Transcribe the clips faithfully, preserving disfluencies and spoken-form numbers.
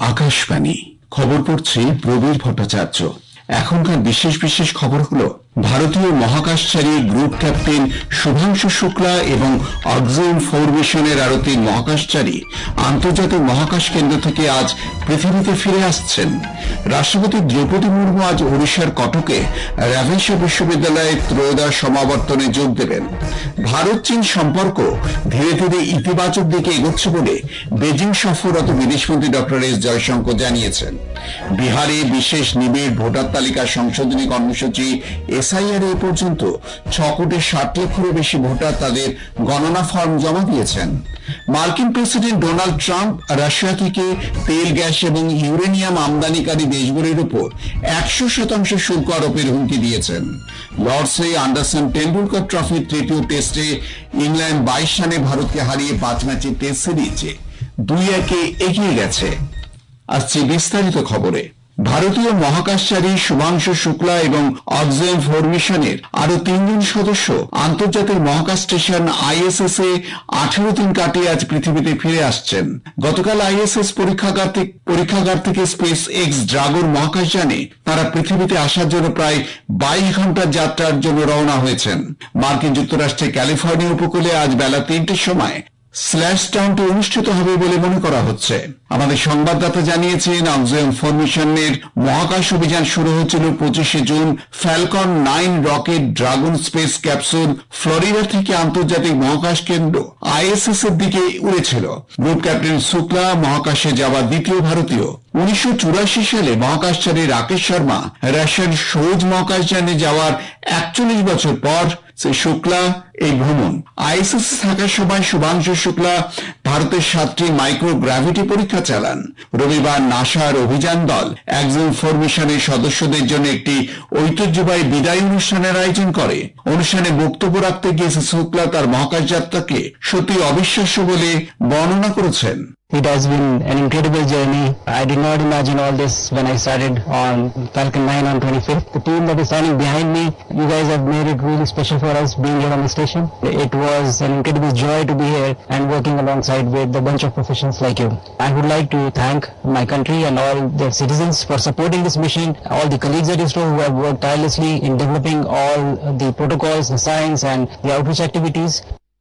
আকাশবাণী খবর পড়ছে প্রবীর ভট্টাচার্য। এখনকার বিশেষ বিশেষ খবর হলো, ভারতীয় মহাকাশচারী গ্রুপ ক্যাপ্টেন শুভাংশু শুক্লা এবং অক্সিজেন ফোর মিশনের আরো তিন মহাকাশচারী আন্তর্জাতিক মহাকাশ কেন্দ্র থেকে আজ পৃথিবীতে ফিরে আসছেন। রাষ্ট্রপতি দ্রৌপদী মুর্মু আজ ওড়িশার কটকে রেভেনশা বিশ্ববিদ্যালয়ে ত্রয়োদশ সমাবর্তনে যোগ দেবেন। ভারত চীন সম্পর্ক ধীরে ধীরে ইতিবাচক দিকে এগোচ্ছে বলে বেজিং সফররত বিদেশমন্ত্রী ডক্টর এস জয়শঙ্কর জানিয়েছেন। বিহারে বিশেষ নিবিড় ভোটার তালিকা সংশোধনী কর্মসূচি এসআইআর এ পর্যন্ত ছ কোটি ষাট লক্ষেরও বেশি ভোটার তাদের গণনা ফর্ম জমা দিয়েছেন। মার্কিন প্রেসিডেন্ট ডোনাল্ড ট্রাম্প রাশিয়া থেকে তেল, গ্যাস এবং ইউরেনিয়াম আমদানিকারী দেশগুলির উপর একশো শতাংশ শুল্ক আরোপের হুমকি দিয়েছেন। লর্ডসে অ্যান্ডারসন টেন্ডুলকার ট্রফির তৃতীয় টেস্টে ইংল্যান্ড বাইশ রানে ভারতকে হারিয়ে পাঁচ ম্যাচের টেস্ট সিরিজে দুই একে এগিয়ে গেছে। আসছে বিস্তারিত খবরে। ভারতীয় মহাকাশচারী শুভাংশু শুক্লা এবং অক্সিজেন ফোর মিশনের আরো তিনজন সদস্য আন্তর্জাতিক মহাকাশ স্টেশন আইএসএস এ আঠারো দিন কাটিয়ে আজ পৃথিবীতে ফিরে আসছেন। গতকাল আইএসএস পরীক্ষাগার থেকে পরীক্ষাগার থেকে স্পেস এক্স ড্রাগন মহাকাশযানে তারা পৃথিবীতে আসার জন্য প্রায় বাইশ ঘন্টার যাত্রার জন্য রওনা হয়েছেন। মার্কিন যুক্তরাষ্ট্রের ক্যালিফোর্নিয়া উপকূলে আজ বেলা তিনটের সময় স্ল্যাশ ডাউনটি অনুষ্ঠিত হবে বলে মনে করা হচ্ছে। আমাদের সংবাদদাতা জানিয়েছেন, অক্সিজেন ফোর মিশনের মহাকাশ অভিযান শুরু হয়েছিল পঁচিশে June. Falcon nine rocket Dragon space capsule Florida থেকে আন্তর্জাতিক মহাকাশ কেন্দ্র আইএসএস এর দিকে উড়েছিল। গ্রুপ ক্যাপ্টেন শুক্লা মহাকাশে যাওয়া দ্বিতীয় ভারতীয়। উনিশশো চুরাশি সালে মহাকাশচারী রাকেশ শর্মা রাশিয়ার সৌজ মহাকাশযানে যাওয়ার একচল্লিশ বছর পর শ্রী শুক্লা এই ভ্রমণ। আইএসএস থাকার সময় শুভাংশু শুক্লা ভারতের সাতটি মাইক্রোগ্রাভিটি পরীক্ষা চালান। রবিবার নাসার অভিযান দল অক্সিজেন ফোর মিশনের সদস্যদের জন্য একটি ঐতিহ্যবাহী বিদায় অনুষ্ঠানের আয়োজন করে। অনুষ্ঠানে বক্তব্য রাখতে গিয়ে শ্রী শুক্লা তার মহাকাশ যাত্রাকে সত্যি অবিশ্বাস্য বলে বর্ণনা করেছেন। It has been an incredible journey. I did not imagine all this when I started on Falcon nine on twenty-fifth. The team that is standing behind me, you guys have made it really special for us being here on the station. It was an incredible joy to be here and working alongside with a bunch of professionals like you. I would like to thank my country and all their citizens for supporting this mission, all the colleagues at ISRO who have worked tirelessly in developing all the protocols, the science and the outreach activities.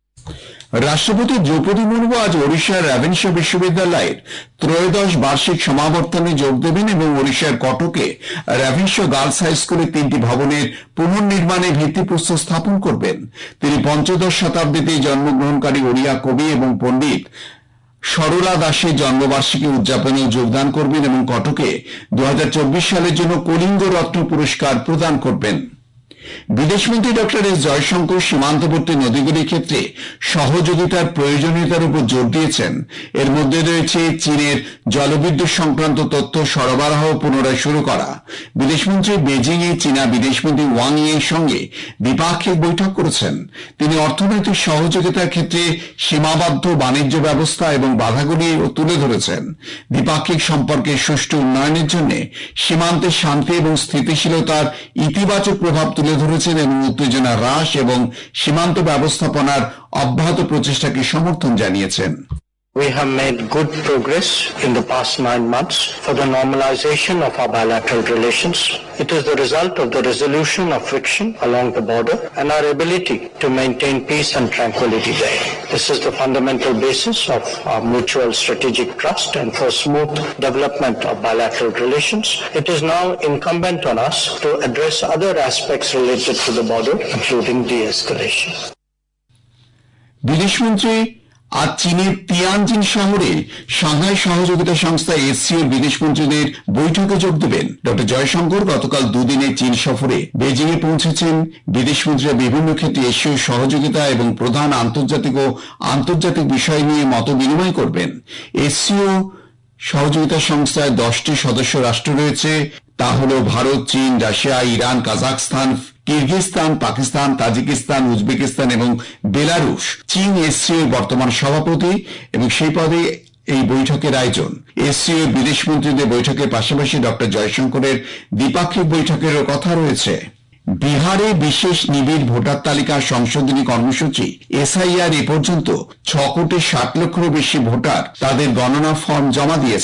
রাষ্ট্রপতি দ্রৌপদী মুর্মু আজ ওড়িশার রেভেনশা বিশ্ববিদ্যালয়ের ত্রয়োদশ বার্ষিক সমাবর্তনে যোগ দেবেন এবং ওড়িশার কটকে রেভেনশা গার্লস হাই স্কুলের তিনটি ভবনের পুনর্নির্মাণে ভিত্তিপ্রস্তর স্থাপন করবেন। তিনি পঞ্চদশ শতাব্দীতে জন্মগ্রহণকারী ওড়িয়া কবি এবং পণ্ডিত সরলা দাসের জন্মবার্ষিকী উদযাপনে যোগদান করবেন এবং কটকে দু হাজার চব্বিশ সালের জন্য কলিঙ্গ রত্ন পুরস্কার প্রদান করবেন। বিদেশমন্ত্রী ডক্টর এস জয়শঙ্কর সীমান্তবর্তী নদীগুলির ক্ষেত্রে সহযোগিতার প্রয়োজনীয়তার উপর জোর দিয়েছেন। এর মধ্যে রয়েছে চীনের জলবিদ্যুৎ সংক্রান্ত তথ্য সরবরাহ পুনরায় শুরু করা। বিদেশমন্ত্রী বেজিং এ চীনা বিদেশমন্ত্রী ওয়াং ই এর সঙ্গে দ্বিপাক্ষিক বৈঠক করেছেন। তিনি অর্থনৈতিক সহযোগিতার ক্ষেত্রে সীমাবদ্ধ বাণিজ্য ব্যবস্থা এবং বাধাগুলি তুলে ধরেছেন। দ্বিপাক্ষিক সম্পর্কের সুষ্ঠু উন্নয়নের জন্য সীমান্তে শান্তি এবং স্থিতিশীলতার ইতিবাচক প্রভাব তুলে ধরেছেন এবং উত্তেজনা হ্রাস এবং সীমান্ত ব্যবস্থাপনার অব্যাহত প্রচেষ্টাকে সমর্থন জানিয়েছেন। We have made good progress in the past nine months for the normalization of our bilateral relations. It is the result of the resolution of friction along the border and our ability to maintain peace and tranquility there. This is the fundamental basis of our mutual strategic trust and for smooth development of bilateral relations. It is now incumbent on us to address other aspects related to the border, including de-escalation. বিদেশমন্ত্রী আজ চীনের Tianjin শহরে Shanghai সহযোগিতা সংস্থা এসসিওর বিদেশমন্ত্রীদের বৈঠকে যোগ দেবেন। Doctor Jaishankar গতকাল দুদিনের চীন সফরে বেজিং এ পৌঁছেছেন। বিদেশমন্ত্রীরা বিভিন্ন ক্ষেত্রে এশীয় সহযোগিতা এবং প্রধান আন্তর্জাতিক ও আন্তর্জাতিক বিষয় নিয়ে মত বিনিময় করবেন। এসসিও সহযোগিতা সংস্থায় দশটি সদস্য রাষ্ট্র রয়েছে। তা হল ভারত, চীন, Russia, Iran, Kazakhstan, Kyrgyzstan, Pakistan, Tajikistan, Uzbekistan এবং বেলারুশ। চীন এসসিওর বর্তমান সভাপতি এবং সেই পদে এই বৈঠকের আয়োজন। এসসিওর বিদেশমন্ত্রীদের বৈঠকের পাশাপাশি ডক্টর জয়শঙ্করের দ্বিপাক্ষিক বৈঠকেরও কথা রয়েছে। বিহারে বিশেষ নিবিড় ভোটার তালিকা সংশোধনী কর্মসূচি এসআইআর এ পর্যন্ত ছ কোটি ষাট লক্ষেরও বেশি ভোটার তাদের গণনা ফর্ম জমা দিয়েছেন।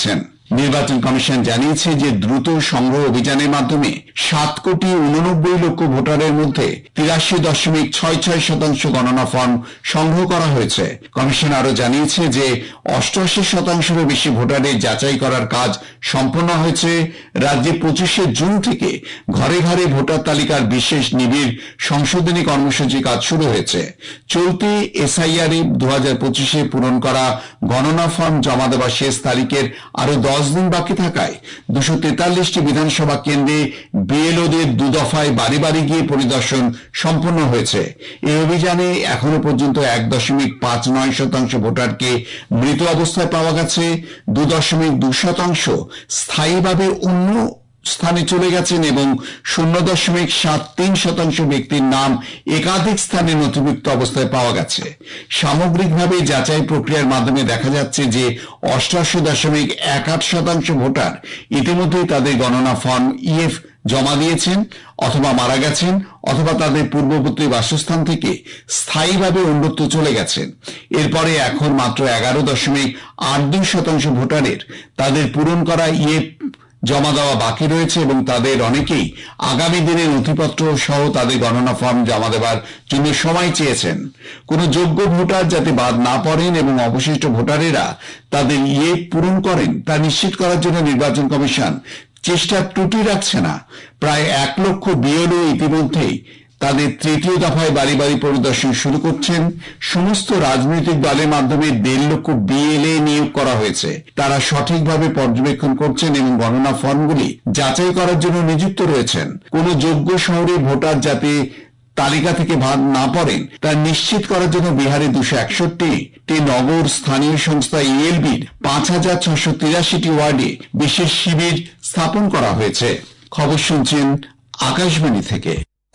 নির্বাচন কমিশন জানিয়েছে যে দ্রুত সংগ্রহ অভিযানের মাধ্যমে সাত কোটি উননব্বই লক্ষ ভোটারের মধ্যে তিরাশি দশমিক ছয় ছয় শতাংশ গণনা ফর্ম সংগ্রহ করা হয়েছে। কমিশন আরো জানিয়েছে যে অষ্টআশি শতাংশেরও বেশি ভোটারের যাচাই করার কাজ সম্পন্ন হয়েছে। রাজ্যে পঁচিশে জুন থেকে ঘরে ঘরে ভোটার তালিকার বিশেষ নিবিড় সংশোধনী কর্মসূচি কাজ শুরু হয়েছে। চলতি এসআইআর দু হাজার পঁচিশে পূরণ করা গণনা ফর্ম জমা দেওয়ার শেষ তারিখের আরো দশ দিন বাকি থাকায় দুশো তেতাল্লিশটি বিধানসভা কেন্দ্রে বিএলওদের দু দফায় বাড়ি বাড়ি গিয়ে পরিদর্শন সম্পন্ন হয়েছে। এই অভিযানে এখনো পর্যন্ত এক দশমিক পাঁচ নয় শতাংশ ভোটারকে মৃত অবস্থায় পাওয়া গেছে। দু দশমিক দুই শতাংশ স্থায়ীভাবে অন্য স্থানে চলে গেছেন এবং শূন্য দশমিক সাত তিন শতাংশ ব্যক্তির নাম একাধিক স্থানে নথিভুক্ত অবস্থায় পাওয়া গেছে। সামগ্রিকভাবে যাচাই প্রক্রিয়ার মাধ্যমে দেখা যাচ্ছে যে অষ্টাশি দশমিক এক আট শতাংশ ভোটার ইতিমধ্যেই তাদের গণনা ফর্ম ইএফ জমা দিয়েছেন অথবা মারা গেছেন অথবা তাদের পূর্ববর্তী বাসস্থান থেকে স্থায়ীভাবে অন্যত্র চলে গেছেন। এরপরে এখন মাত্র এগারো দশমিক আট দুই শতাংশ ভোটারের তাদের পূরণ করা ইএফ জমা দেওয়া বাকি রয়েছে এবং তাদের অনেকেই আগামী দিনে নথিপত্র সহ তাদের গণনা ফর্ম জমা দেওয়ার জন্য সময় চেয়েছেন। কোন যোগ্য ভোটার যাতে বাদ না পড়েন এবং অবশিষ্ট ভোটারেরা তাদের ইয়ে পূরণ করেন তা নিশ্চিত করার জন্য নির্বাচন কমিশন চেষ্টা ত্রুটি রাখছে না। প্রায় এক লক্ষ বিএলও ইতিমধ্যেই তাদের তৃতীয় দফায় বাড়ি বাড়ি পরিদর্শন শুরু করছেন। সমস্ত রাজনৈতিক দলের মাধ্যমে দেড় লক্ষ বিএলএ নিয়োগ করা হয়েছে। তারা সঠিকভাবে পর্যবেক্ষণ করছেন এবং গণনা ফর্মগুলি যাচাই করার জন্য নিযুক্ত রয়েছেন। কোন যোগ্য শহরে ভোটার যাতে তালিকা থেকে বাদ না পড়েন তা নিশ্চিত করার জন্য বিহারে দুশো একষট্টি নগর স্থানীয় সংস্থা ইএলবির পাঁচ হাজার ছশো তিরাশিটি ওয়ার্ডে বিশেষ শিবির স্থাপন করা হয়েছে। খবর শুনছেন আকাশবাণী থেকে।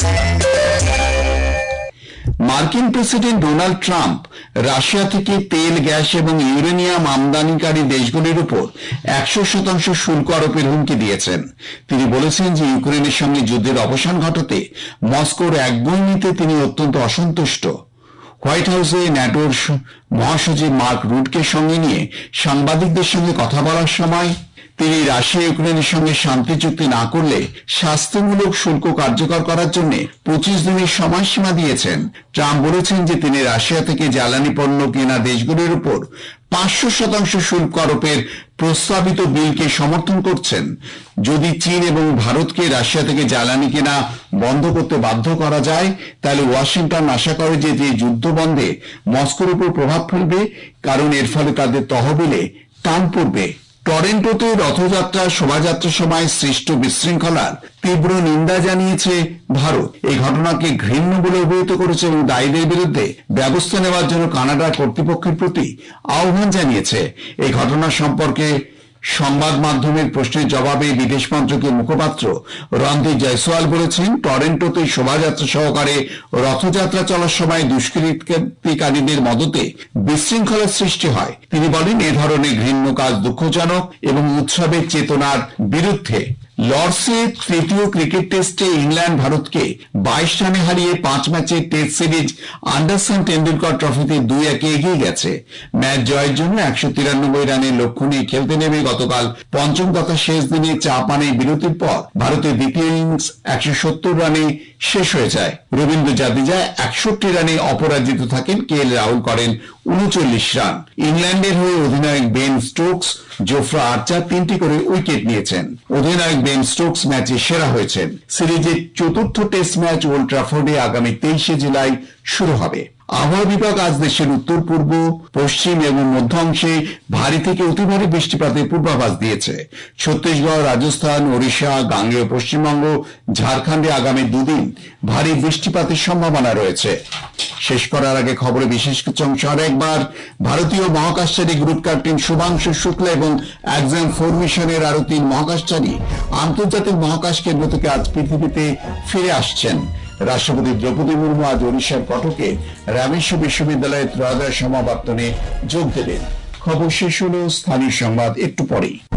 মার্কিন প্রেসিডেন্ট ডোনাল্ড ট্রাম্প রাশিয়া থেকে তেল, গ্যাস এবং ইউরেনিয়াম আমদানিকারী দেশগুলির উপর একশো শতাংশ শুল্ক আরোপের হুমকি দিয়েছেন। তিনি বলেছেন যে ইউক্রেনের সঙ্গে যুদ্ধের অবসান ঘটাতে মস্কোর একগুঁয়েমিতে তিনি অত্যন্ত অসন্তুষ্ট। হোয়াইট হাউসে ন্যাটোর মহাসচিব মার্ক রুটকে সঙ্গে নিয়ে সাংবাদিকদের সঙ্গে কথা বলার সময় তিনি রাশিয়া ইউক্রেনের সঙ্গে শান্তি চুক্তি না করলে শাস্তিমূলক শুল্ক কার্যকর করার জন্য পঁচিশ দিনের সময়সীমা দিয়েছেন। ট্রাম্প বলেছেন যে তিনি রাশিয়া থেকে জ্বালানি পণ্য কেনা দেশগুলির উপর পাঁচশো শতাংশ শুল্ক আরোপের প্রস্তাবিত বিলকে সমর্থন করছেন। যদি চীন এবং ভারতকে রাশিয়া থেকে জ্বালানি কেনা বন্ধ করতে বাধ্য করা যায় তাহলে ওয়াশিংটন আশা করে যে যে যুদ্ধ বন্ধে মস্কোর উপর প্রভাব ফেলবে, কারণ এর ফলে তাদের তহবিলে টান পড়বে। টরেন্টোতে রথযাত্রা শোভাযাত্রার সময় সৃষ্ট বিশৃঙ্খলার তীব্র নিন্দা জানিয়েছে ভারত। এই ঘটনাকে ঘৃণ্য বলে অভিহিত করেছে এবং দায়ীদের বিরুদ্ধে ব্যবস্থা নেওয়ার জন্য কানাডার কর্তৃপক্ষের প্রতি আহ্বান জানিয়েছে। এই ঘটনা সম্পর্কে সংবাদ মাধ্যমের প্রশ্নের জবাবে বিদেশ মন্ত্রকের মুখপাত্র রণদীপ জয়সওয়াল বলেছেন, টরেন্টোতে শোভাযাত্রা সহকারে রথযাত্রা চলার সময় দুষ্কৃতিকারীদের মদতে বিশৃঙ্খলার সৃষ্টি হয়। তিনি বলেন, এ ধরনের ঘৃণ্য কাজ দুঃখজনক এবং উৎসবের চেতনার বিরুদ্ধে। লর্ডসে তৃতীয় ক্রিকেট টেস্টে ইংল্যান্ড ভারতকে বাইশ রানে হারিয়ে পাঁচ ম্যাচের টেস্ট সিরিজ আন্ডারসন টেন্ডুলকার ট্রফিতে দুই একে এগিয়ে গেছে। ম্যাচ জয়ের জন্য একশো তিরানব্বই রানের লক্ষ্য নিয়ে খেলতে নেমে গতকাল পঞ্চম তথা শেষ দিনে চাপ আনে বিরতির পর ভারতের দ্বিতীয় ইনিংস একশো সত্তর রানে শেষ হয়ে যায়। রবীন্দ্র জাদেজা একষট্টি রানে অপরাজিত থাকেন। কে এল রাহুল করেন উনচল্লিশ রান। ইংল্যান্ডের হয়ে অধিনায়ক বেন স্টোকস, জোফরা আর্চার তিনটি করে উইকেট নিয়েছেন। অধিনায়ক বেন স্টোকস ম্যাচে সেরা হয়েছেন। সিরিজের চতুর্থ টেস্ট ম্যাচ ওল্ড ট্রাফোর্ডে আগামী তেইশে জুলাই শুরু হবে। আবহাওয়া বিভাগ আজ দেশের উত্তর পূর্ব, পশ্চিম এবং মধ্য অংশে ভারী থেকে অতি ভারী বৃষ্টিপাতের পূর্বাভাস দিয়েছে। ছত্তিশগড়, রাজস্থান, ওড়িশা, গাঙ্গেয় পশ্চিমবঙ্গ, ঝাড়খণ্ডে আগামী দুদিন ভারী বৃষ্টিপাতের সম্ভাবনা রয়েছে। শেষ করার আগে খবরে বিশেষ কিছু অংশ আর একবার। ভারতীয় মহাকাশচারী গ্রুপ ক্যাপ্টেন শুভাংশু শুক্লা এবং এক্সাম ফোর মিশনের আরো তিন মহাকাশচারী আন্তর্জাতিক মহাকাশ কেন্দ্র থেকে আজ পৃথিবীতে ফিরে আসছেন। রাষ্ট্রপতি দ্রৌপদী মুর্মু আজ ওড়িশার কটকে রামেশ্বর বিশ্ববিদ্যালয়ের ত্রয়োদশ সমাবর্তনে যোগ দেবেন। খবর শেষ হল। স্থানীয় সংবাদ একটু পরেই।